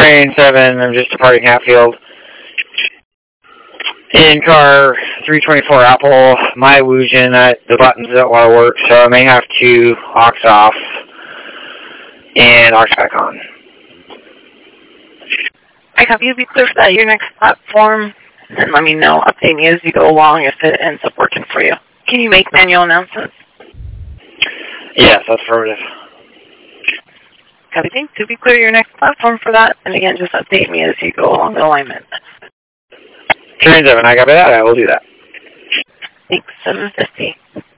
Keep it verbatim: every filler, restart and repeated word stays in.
Train seven, I'm just departing Hatfield. In car three twenty-four Apple, my Wujin, uh, the buttons don't want to work, so I may have to aux off and aux back on. I copy. You'll be clear for that your next platform, and then let me know. Update me as you go along if it ends up working for you. Can you make manual announcements? Yes, that's affirmative. Copy. Thanks. To be clear your next platform for that, and again, just update me as you go along the alignment. Train seven, I got that. I will do that. Thanks. seven fifty.